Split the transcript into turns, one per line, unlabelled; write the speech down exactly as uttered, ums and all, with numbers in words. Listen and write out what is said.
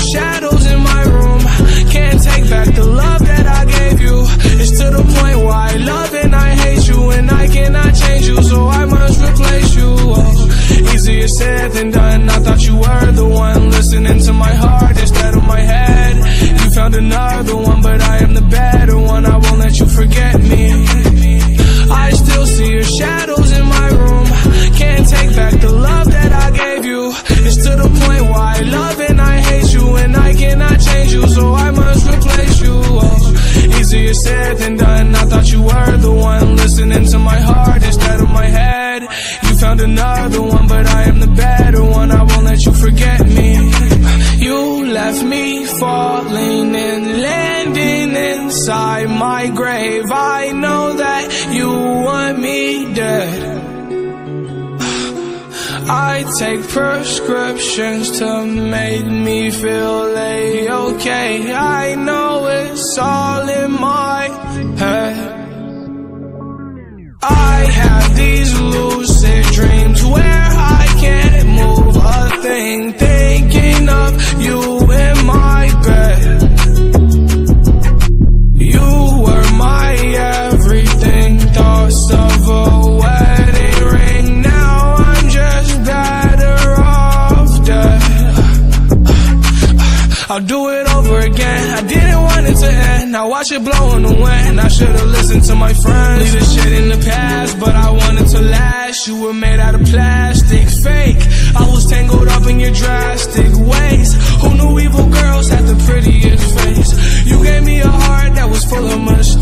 shadows in my room. Can't take back the love that I gave you. It's to the point where I love and I hate you, and I cannot change you, so I must replace you. Oh, easier said than done. I thought you were the one listening to my heart instead of my head. You found another one, but I am the better one. I won't let you forget me. I still see your shadows in my room. Can't take back the love that I gave you. It's to the point where I love and I hate you, and I cannot change you, so I must replace you. Oh, easier said than done. I thought you were the one listening to my heart instead of my head. You found another one, but I am the better one. I won't let you forget me. You left me falling and landing inside my grave. I know that you want me dead. I take prescriptions to make me feel A-okay. I know it's all in my head. I have these lucid dreams where I can't move a thing, thinking of you in my bed. You were my everything, thoughts of a wedding ring. Now I'm just better off dead. I'll do it over again. I didn't want it to end. Now watch it blow in the wind. I should've listened to my friends. Leave this shit in the past, but I wanted to last. You were made out of plastic, fake. I was tangled up in your drastic ways. Who knew evil girls had the prettiest face? You gave me a heart that was full of mistakes.